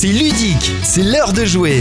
C'est ludique, c'est l'heure de jouer.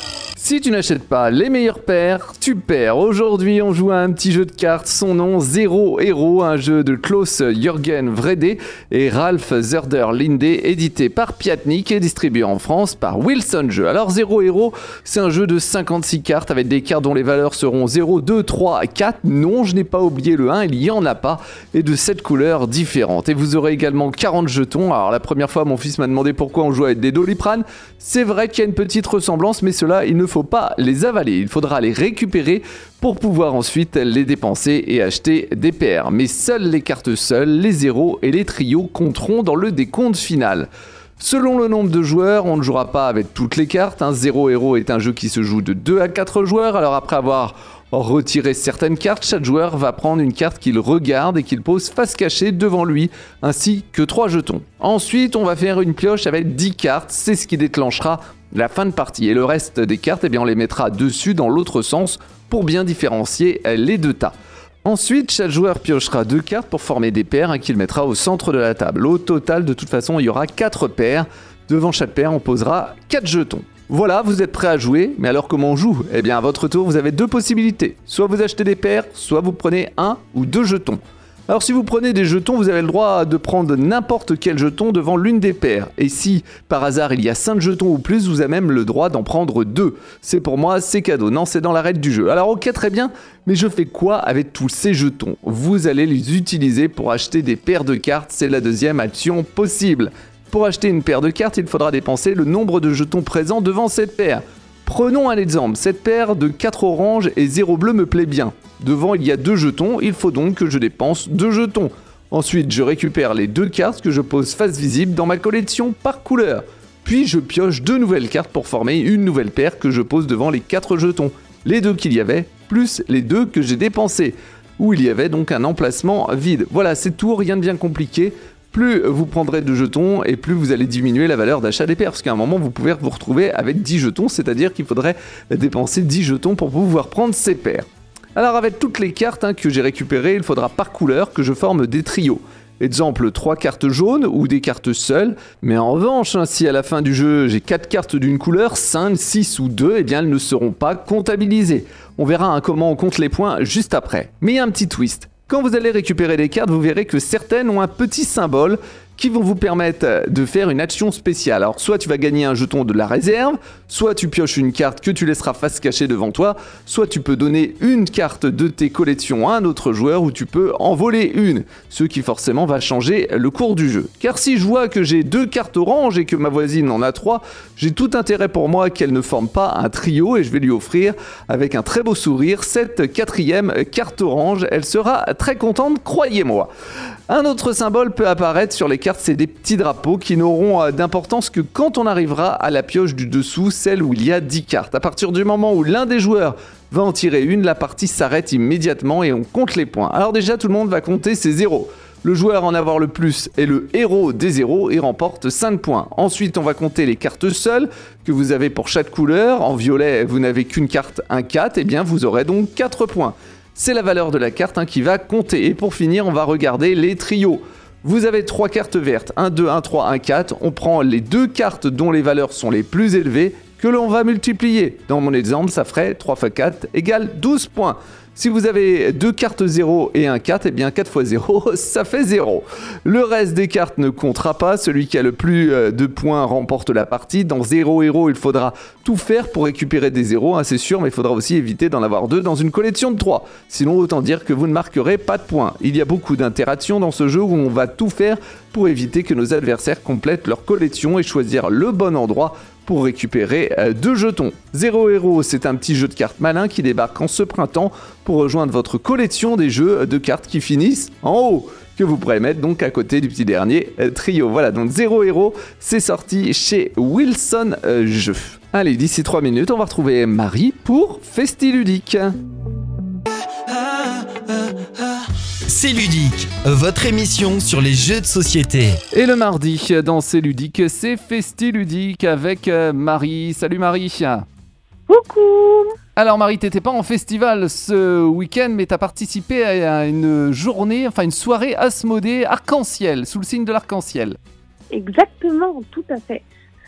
Si tu n'achètes pas les meilleures paires, tu perds. Aujourd'hui, on joue à un petit jeu de cartes. Son nom, Zero Hero, un jeu de Klaus-Jürgen Wrede et Ralph Zerder-Linde, édité par Piatnik et distribué en France par Wilson Jeux. Alors, Zero Hero, c'est un jeu de 56 cartes avec des cartes dont les valeurs seront 0, 2, 3, 4. Non, je n'ai pas oublié le 1, il n'y en a pas. Et de 7 couleurs différentes. Et vous aurez également 40 jetons. Alors, la première fois, mon fils m'a demandé pourquoi on jouait avec des Doliprane. C'est vrai qu'il y a une petite ressemblance, mais cela, il ne faut pas les avaler, il faudra les récupérer pour pouvoir ensuite les dépenser et acheter des paires. Mais seules les cartes seules, les zéros et les trios compteront dans le décompte final. Selon le nombre de joueurs, on ne jouera pas avec toutes les cartes. Zero Hero est un jeu qui se joue de 2 à 4 joueurs, alors après avoir retiré certaines cartes, chaque joueur va prendre une carte qu'il regarde et qu'il pose face cachée devant lui, ainsi que 3 jetons. Ensuite, on va faire une pioche avec 10 cartes, c'est ce qui déclenchera la fin de partie. Et le reste des cartes, on les mettra dessus dans l'autre sens pour bien différencier les deux tas. Ensuite, chaque joueur piochera 2 cartes pour former des paires qu'il mettra au centre de la table. Au total, de toute façon, il y aura 4 paires. Devant chaque paire, on posera 4 jetons. Voilà, vous êtes prêts à jouer, mais alors comment on joue ? À votre tour, vous avez 2 possibilités. Soit vous achetez des paires, soit vous prenez 1 ou 2 jetons. Alors si vous prenez des jetons, vous avez le droit de prendre n'importe quel jeton devant l'une des paires. Et si par hasard il y a 5 jetons ou plus, vous avez même le droit d'en prendre 2. C'est pour moi, c'est cadeau. Non, c'est dans la règle du jeu. Alors ok, très bien, mais je fais quoi avec tous ces jetons ? Vous allez les utiliser pour acheter des paires de cartes, c'est la deuxième action possible. Pour acheter une paire de cartes, il faudra dépenser le nombre de jetons présents devant cette paire. Prenons un exemple, cette paire de 4 oranges et 0 bleu me plaît bien. Devant il y a 2 jetons, il faut donc que je dépense 2 jetons. Ensuite, je récupère les 2 cartes que je pose face visible dans ma collection par couleur. Puis je pioche 2 nouvelles cartes pour former une nouvelle paire que je pose devant les 4 jetons. Les 2 qu'il y avait, plus les 2 que j'ai dépensés. Où il y avait donc un emplacement vide. Voilà, c'est tout, rien de bien compliqué. Plus vous prendrez de jetons et plus vous allez diminuer la valeur d'achat des paires. Parce qu'à un moment, vous pouvez vous retrouver avec 10 jetons, c'est-à-dire qu'il faudrait dépenser 10 jetons pour pouvoir prendre ces paires. Alors avec toutes les cartes que j'ai récupérées, il faudra par couleur que je forme des trios. Exemple, 3 cartes jaunes ou des cartes seules. Mais en revanche, si à la fin du jeu, j'ai 4 cartes d'une couleur, 5, 6 ou 2, elles ne seront pas comptabilisées. On verra comment on compte les points juste après. Mais il y a un petit twist. Quand vous allez récupérer des cartes, vous verrez que certaines ont un petit symbole qui vont vous permettre de faire une action spéciale. Alors soit tu vas gagner un jeton de la réserve, soit tu pioches une carte que tu laisseras face cachée devant toi, soit tu peux donner une carte de tes collections à un autre joueur ou tu peux en voler une, ce qui forcément va changer le cours du jeu. Car si je vois que j'ai 2 cartes oranges et que ma voisine en a 3, j'ai tout intérêt pour moi qu'elle ne forme pas un trio et je vais lui offrir avec un très beau sourire cette 4e carte orange. Elle sera très contente, croyez-moi. Un autre symbole peut apparaître sur les cartes, c'est des petits drapeaux qui n'auront d'importance que quand on arrivera à la pioche du dessous, celle où il y a 10 cartes. À partir du moment où l'un des joueurs va en tirer une, la partie s'arrête immédiatement et on compte les points. Alors déjà, tout le monde va compter ses zéros. Le joueur à en avoir le plus est le héros des zéros et remporte 5 points. Ensuite, on va compter les cartes seules que vous avez pour chaque couleur. En violet, vous n'avez qu'une carte, un 4, vous aurez donc 4 points. C'est la valeur de la carte qui va compter. Et pour finir, on va regarder les trios. Vous avez 3 cartes vertes, 1, 2, 1, 3, 1, 4. On prend les 2 cartes dont les valeurs sont les plus élevées que l'on va multiplier. Dans mon exemple, ça ferait 3 x 4 égale 12 points. Si vous avez 2 cartes 0 et un 4, 4 x 0, ça fait 0. Le reste des cartes ne comptera pas. Celui qui a le plus de points remporte la partie. Dans Zero Hero, il faudra tout faire pour récupérer des zéros, c'est sûr, mais il faudra aussi éviter d'en avoir 2 dans une collection de 3. Sinon, autant dire que vous ne marquerez pas de points. Il y a beaucoup d'interactions dans ce jeu où on va tout faire pour éviter que nos adversaires complètent leur collection et choisir le bon endroit pour récupérer 2 jetons. Zero Hero, c'est un petit jeu de cartes malin qui débarque en ce printemps pour rejoindre votre collection des jeux de cartes qui finissent en haut, que vous pourrez mettre donc à côté du petit dernier trio. Voilà, donc Zero Hero, c'est sorti chez Wilson Jeux. Allez, d'ici 3 minutes, on va retrouver Marie pour Festiludique. C'est ludique, votre émission sur les jeux de société. Et le mardi, dans C'est ludique, c'est Festiludique avec Marie. Salut Marie. Coucou. Alors Marie, t'étais pas en festival ce week-end, mais t'as participé à une journée, une soirée Asmodée arc-en-ciel, sous le signe de l'arc-en-ciel. Exactement, tout à fait.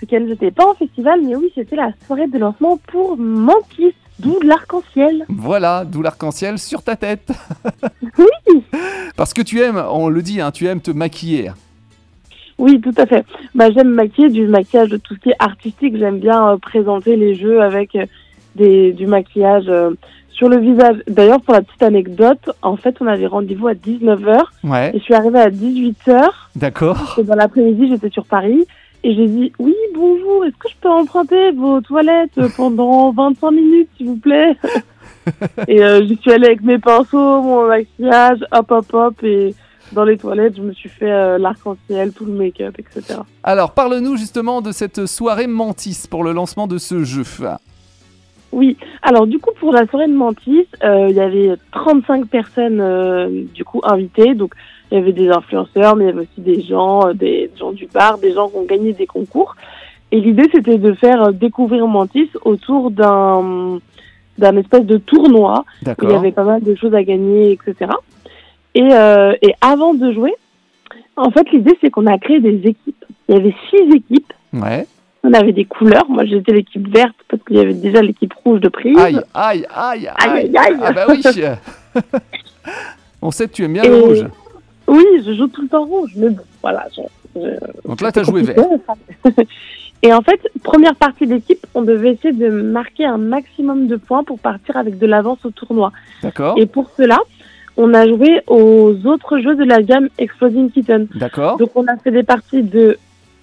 ce week-end, j'étais pas en festival, mais oui, c'était la soirée de lancement pour Mantis, d'où l'arc-en-ciel. Voilà, d'où l'arc-en-ciel sur ta tête. Oui. Parce que tu aimes, on le dit, tu aimes te maquiller. Oui, tout à fait. J'aime maquiller, du maquillage de tout ce qui est artistique. J'aime bien présenter les jeux avec du maquillage sur le visage. D'ailleurs, pour la petite anecdote, en fait, on avait rendez-vous à 19h. Ouais. Et je suis arrivée à 18h. D'accord. Et dans l'après-midi, j'étais sur Paris. Et j'ai dit, oui, bonjour, est-ce que je peux emprunter vos toilettes pendant 25 minutes, s'il vous plaît? Et j'y suis allée avec mes pinceaux, mon maquillage, hop. Et dans les toilettes, je me suis fait l'arc-en-ciel, tout le make-up, etc. Alors, parle-nous justement de cette soirée Mantis pour le lancement de ce jeu. Oui, alors du coup, pour la soirée de Mantis, il y avait 35 personnes du coup invitées. Donc, il y avait des influenceurs, mais il y avait aussi des gens du bar, des gens qui ont gagné des concours. Et l'idée, c'était de faire découvrir Mantis autour d'un espèce de tournoi. D'accord. Où il y avait pas mal de choses à gagner, etc. Et avant de jouer, en fait, l'idée, c'est qu'on a créé des équipes. Il y avait 6 équipes. Ouais. On avait des couleurs. Moi, j'étais l'équipe verte parce qu'il y avait déjà l'équipe rouge de prise. Aïe. Aïe. Ah bah oui. On sait que tu aimes bien le rouge. Oui, je joue tout le temps rouge. Mais bon, voilà. Donc là, tu as joué vert. Et en fait, première partie d'équipe, on devait essayer de marquer un maximum de points pour partir avec de l'avance au tournoi. D'accord. Et pour cela, on a joué aux autres jeux de la gamme Exploding Kitten. D'accord. Donc, on a fait des parties de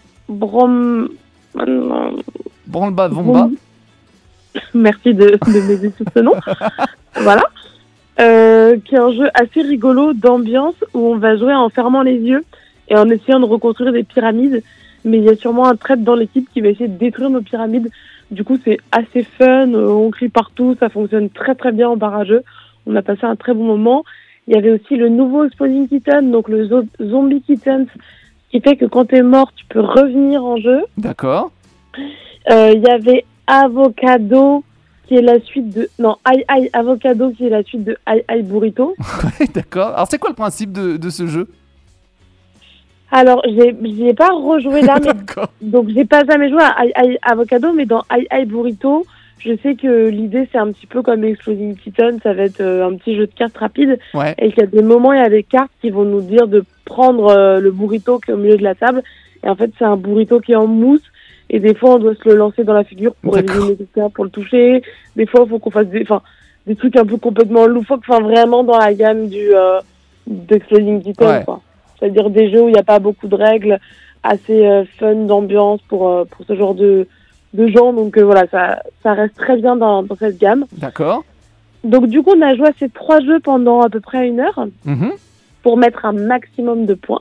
Branle-bas, Vomba. Merci de m'aider sur ce nom. Voilà. Qui est un jeu assez rigolo d'ambiance où on va jouer en fermant les yeux et en essayant de reconstruire des pyramides. Mais il y a sûrement un traître dans l'équipe qui va essayer de détruire nos pyramides. Du coup, c'est assez fun. On crie partout. Ça fonctionne très très bien en barrageux. On a passé un très bon moment. Il y avait aussi le nouveau Exploding Kitten, donc le Zombie Kitten, qui fait que quand t'es mort, tu peux revenir en jeu. D'accord. Il y avait Avocado, qui est la suite de... Non, Avocado, qui est la suite de Ai Burrito. Ouais, d'accord. Alors, c'est quoi le principe de ce jeu? Alors, j'y ai pas rejoué là, mais... D'accord. Donc, j'ai pas jamais joué à Avocado, mais dans Ai Burrito, je sais que l'idée, c'est un petit peu comme Exploding Kitten, ça va être un petit jeu de cartes rapide. Ouais. Et qu'il y a des moments, il y a des cartes qui vont nous dire de prendre le burrito qui est au milieu de la table. Et en fait, c'est un burrito qui est en mousse. Et des fois, on doit se le lancer dans la figure pour éliminer quelqu'un, pour le toucher. Des fois, il faut qu'on fasse des trucs un peu complètement loufoques, vraiment dans la gamme d'Exploding Kitten, ouais. Quoi. C'est-à-dire des jeux où il n'y a pas beaucoup de règles, assez fun d'ambiance pour ce genre de gens. Donc voilà, ça reste très bien dans cette gamme. D'accord. Donc du coup, on a joué à ces 3 jeux pendant à peu près 1 heure pour mettre un maximum de points.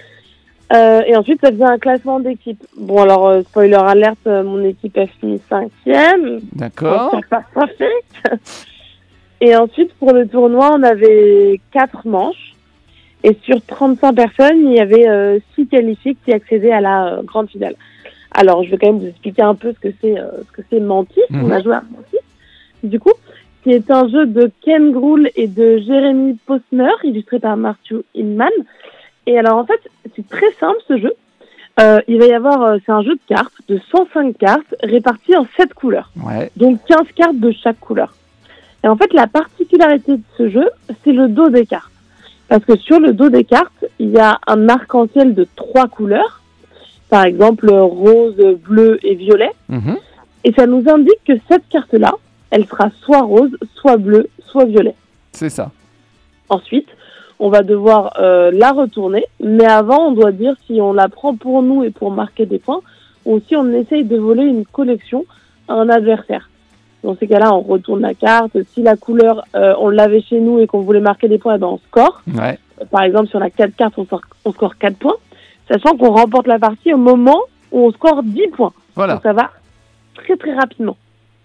Et ensuite, ça faisait un classement d'équipe. Bon, alors, spoiler alerte, mon équipe a fini 5e. D'accord. C'est pas parfait. Et ensuite, pour le tournoi, on avait 4 manches. Et sur 35 personnes, il y avait 6 qualifiés qui accédaient à la grande finale. Alors, je vais quand même vous expliquer un peu ce que c'est Mantis. On a joué à Mantis, du coup, qui est un jeu de Ken Groul et de Jérémy Posner, illustré par Matthew Inman. Et alors, en fait, c'est très simple, ce jeu. Il va y avoir... c'est un jeu de cartes, de 105 cartes, réparties en 7 couleurs. Ouais. Donc, 15 cartes de chaque couleur. Et en fait, la particularité de ce jeu, c'est le dos des cartes. Parce que sur le dos des cartes, il y a un arc-en-ciel de 3 couleurs. Par exemple, rose, bleu et violet. Et ça nous indique que cette carte-là, elle sera soit rose, soit bleue, soit violet. C'est ça. Ensuite, on va devoir la retourner. Mais avant, on doit dire si on la prend pour nous et pour marquer des points, ou si on essaye de voler une collection à un adversaire. Dans ces cas-là, on retourne la carte. Si la couleur, on l'avait chez nous et qu'on voulait marquer des points, on score. Ouais. Par exemple, si on a 4 cartes, on score 4 points. Sachant qu'on remporte la partie au moment où on score 10 points. Voilà. Donc ça va très très rapidement.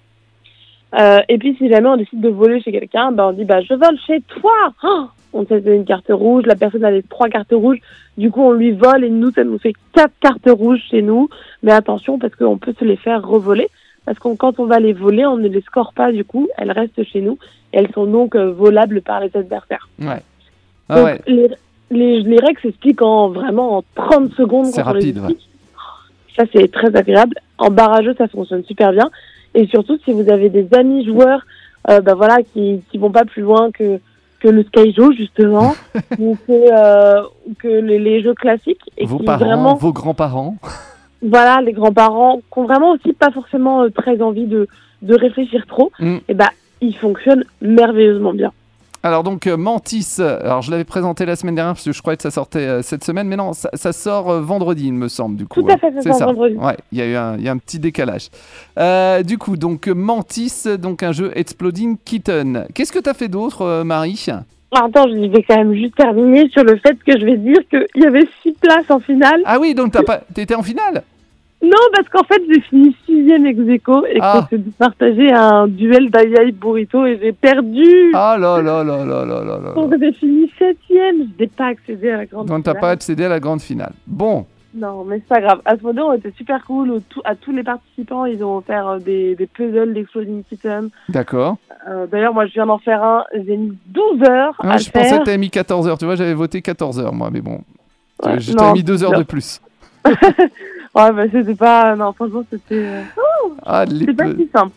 Et puis si jamais on décide de voler chez quelqu'un, on dit je vole chez toi. On sait une carte rouge, la personne avait 3 cartes rouges, du coup on lui vole et nous ça nous fait 4 cartes rouges chez nous. Mais attention parce qu'on peut se les faire revoler. Parce que quand on va les voler, on ne les score pas du coup, elles restent chez nous et elles sont donc volables par les adversaires. Ouais. Donc, les règles s'expliquent vraiment en 30 secondes. C'est rapide, ouais. Ça, c'est très agréable. En barrageux, ça fonctionne super bien. Et surtout, si vous avez des amis joueurs qui vont pas plus loin que le Skyjo, justement, ou que les jeux classiques. Et Vos qui parents, vraiment, vos grands-parents. voilà, les grands-parents, qui ont vraiment aussi pas forcément très envie de réfléchir trop, et ils fonctionnent merveilleusement bien. Alors donc Mantis, alors je l'avais présenté la semaine dernière parce que je croyais que ça sortait cette semaine, mais non, ça sort vendredi il me semble du coup. Tout à fait, ça sort vendredi. Ouais, il y a un petit décalage. Du coup, donc Mantis, donc un jeu Exploding Kitten. Qu'est-ce que t'as fait d'autre Marie ? Attends, je vais quand même juste terminer sur le fait que je vais dire qu'il y avait 6 places en finale. Ah oui, donc t'étais en finale ? Non, parce qu'en fait, j'ai fini 6e ex-aequo et qu'on s'est partagé un duel d'Aïe Burrito et j'ai perdu. Ah là là là là là là là. Donc j'ai fini 7e, je n'ai pas accédé à la grande finale. Donc t'as pas accédé à la grande finale. Bon. Non, mais c'est pas grave. Asmodee était super cool. À tous les participants, ils ont offert des puzzles d'Exploding Kitten. D'accord. D'ailleurs, moi, je viens d'en faire un. J'ai mis 12 heures à le Je faire. pensais que t'avais mis 14 heures. Tu vois, j'avais voté 14 heures, moi. Mais bon, Ouais, t'avais mis 2 heures de plus. Ouais, bah c'était pas... Non, franchement, c'était... c'était pas si simple.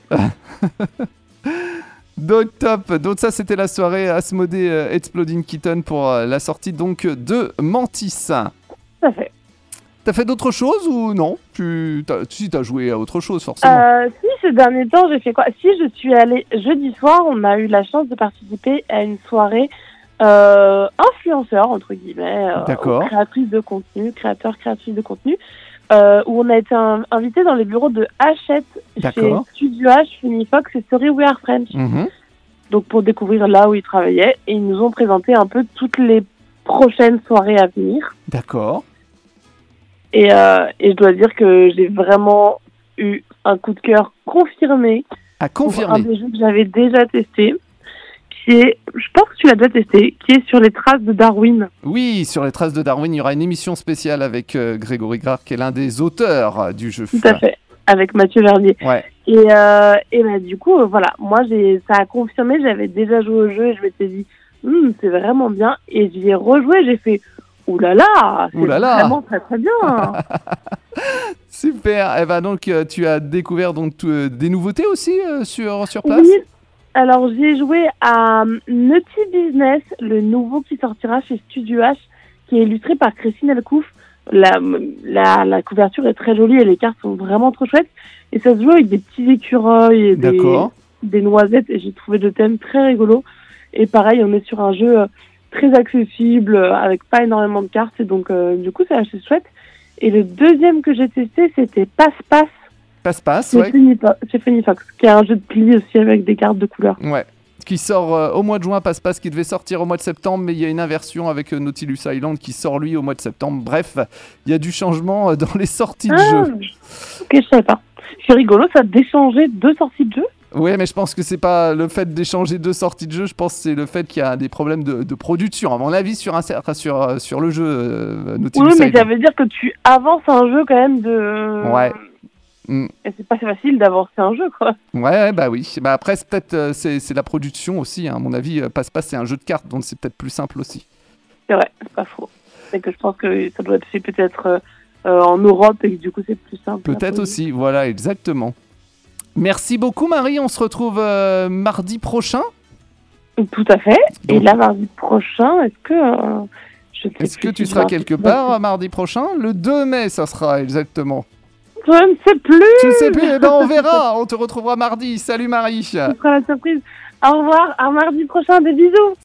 Donc top, donc ça c'était la soirée Asmodee Exploding Kitten pour la sortie donc de Mantis. Ça fait. T'as fait d'autres choses ou non? T'as joué à autre chose forcément. Si, ces derniers temps, j'ai fait quoi? Si, je suis allée jeudi soir, on a eu la chance de participer à une soirée influenceur, entre guillemets, créatrice de contenu, créatrice de contenu, où on a été invité dans les bureaux de Hachette chez Studio H, Funifox et Story We Are French. Donc pour découvrir là où ils travaillaient, et ils nous ont présenté un peu toutes les prochaines soirées à venir. D'accord. Et je dois dire que j'ai vraiment eu un coup de cœur confirmé. Pour un des jeux que j'avais déjà testé, qui est, je pense que tu l'as déjà testé, qui est sur les traces de Darwin. Oui, sur les traces de Darwin, il y aura une émission spéciale avec Grégory Grard, qui est l'un des auteurs du jeu. Tout à fait, avec Mathieu Verdier. Ouais. Et du coup, voilà, moi, ça a confirmé, j'avais déjà joué au jeu et je m'étais dit, c'est vraiment bien. Et j'y ai rejoué, j'ai fait, oulala, c'est vraiment très très bien. Super. Et donc tu as découvert donc des nouveautés aussi sur place. Oui. Alors j'ai joué à Naughty Business, le nouveau qui sortira chez Studio H, qui est illustré par Christine Elcouf. La couverture est très jolie et les cartes sont vraiment trop chouettes. Et ça se joue avec des petits écureuils et des noisettes. Et j'ai trouvé le thème très rigolo. Et pareil, on est sur un jeu très accessible, avec pas énormément de cartes. Et donc, du coup, c'est assez chouette. Et le deuxième que j'ai testé, c'était Passe-Passe. Passe-Passe, chez Funifox, qui est un jeu de pli aussi avec des cartes de couleur. Ouais. Qui sort au mois de juin, Passe-Passe, qui devait sortir au mois de septembre, mais il y a une inversion avec Nautilus Island qui sort lui au mois de septembre. Bref, il y a du changement dans les sorties de jeu. Ok, je savais pas. C'est rigolo, ça d'échanger 2 sorties de jeu. Oui, mais je pense que c'est pas le fait d'échanger 2 sorties de jeu, je pense que c'est le fait qu'il y a des problèmes de production. À mon avis, sur le jeu Nautilus Island. Oui, mais ça veut dire que tu avances un jeu quand même de... Ouais. Et c'est pas facile d'avancer un jeu, quoi. Ouais, bah oui. Bah après, c'est peut-être c'est la production aussi. Hein. À mon avis, Passe-Passe, c'est un jeu de cartes, donc c'est peut-être plus simple aussi. C'est vrai, c'est pas faux. C'est que je pense que ça doit être fait peut-être en Europe et que du coup, c'est plus simple. Peut-être aussi, voilà, exactement. Merci beaucoup, Marie. On se retrouve mardi prochain. Tout à fait. Donc, et là, mardi prochain, est-ce que tu seras quelque part mardi prochain? Le 2 mai, ça sera exactement. Je ne sais plus. Tu ne sais plus. Eh ben, on verra. On te retrouvera mardi. Salut, Marie. Ce sera la surprise. Au revoir. À mardi prochain. Des bisous.